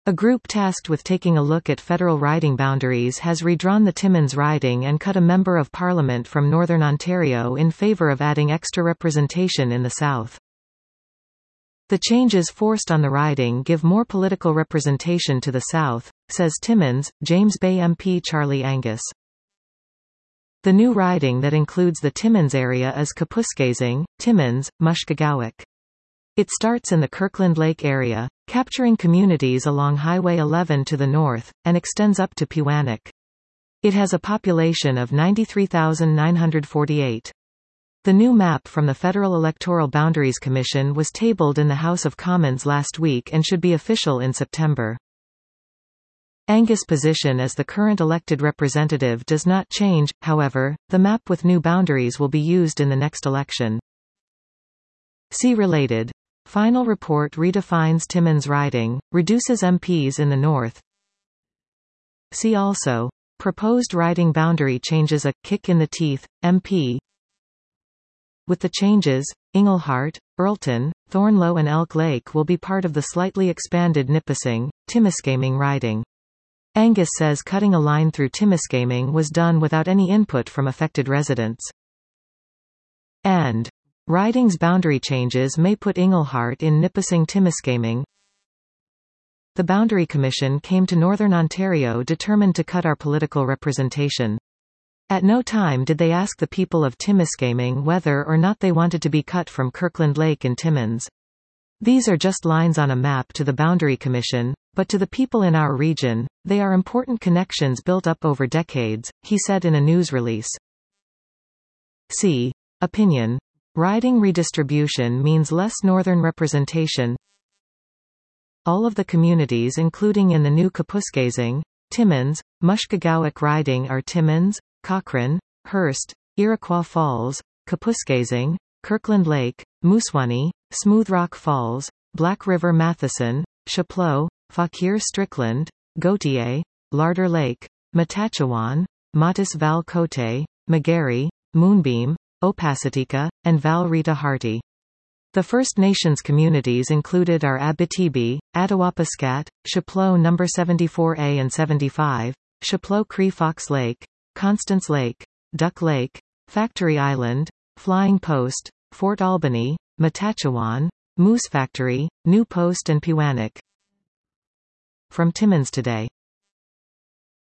A group tasked with taking a look at federal riding boundaries has redrawn the Timmins riding and cut a member of Parliament from Northern Ontario in favour of adding extra representation in the South. The changes forced on the riding give more political representation to the South, says Timmins, James Bay MP Charlie Angus. The new riding that includes the Timmins area is Kapuskasing, Timmins, Mushkegowuk. It starts in the Kirkland Lake area, capturing communities along Highway 11 to the north, and extends up to Pewanak. It has a population of 93,948. The new map from the Federal Electoral Boundaries Commission was tabled in the House of Commons last week and should be official in September. Angus' position as the current elected representative does not change, however, the map with new boundaries will be used in the next election. See related. Final report redefines Timmins riding, reduces MPs in the north. See also. Proposed riding boundary changes a kick in the teeth, MP. With the changes, Englehart, Earlton, Thornlow and Elk Lake will be part of the slightly expanded Nipissing, Timiskaming riding. Angus says cutting a line through Timiskaming was done without any input from affected residents. And riding's boundary changes may put Englehart in Nipissing-Timiskaming. The Boundary Commission came to Northern Ontario determined to cut our political representation. At no time did they ask the people of Timiskaming whether or not they wanted to be cut from Kirkland Lake and Timmins. These are just lines on a map to the Boundary Commission, but to the people in our region, they are important connections built up over decades, he said in a news release. See. Opinion. Riding redistribution means less northern representation. All of the communities including in the new Kapuskasing, Timmins, Mushkegowuk riding are Timmins, Cochrane, Hearst, Iroquois Falls, Kapuskasing, Kirkland Lake, Moosonee, Smooth Rock Falls, Black River Matheson, Chapleau, Fauquier-Strickland, Gautier, Larder Lake, Matachewan, Matis Val Cote, Megarry, Moonbeam, Opasitika, and Val Rita Harty. The First Nations communities included are Abitibi, Attawapiskat, Chapleau No. 74A and 75, Chapleau Cree Fox Lake, Constance Lake, Duck Lake, Factory Island, Flying Post, Fort Albany, Matachewan, Moose Factory, New Post and Pewanak. From Timmins Today.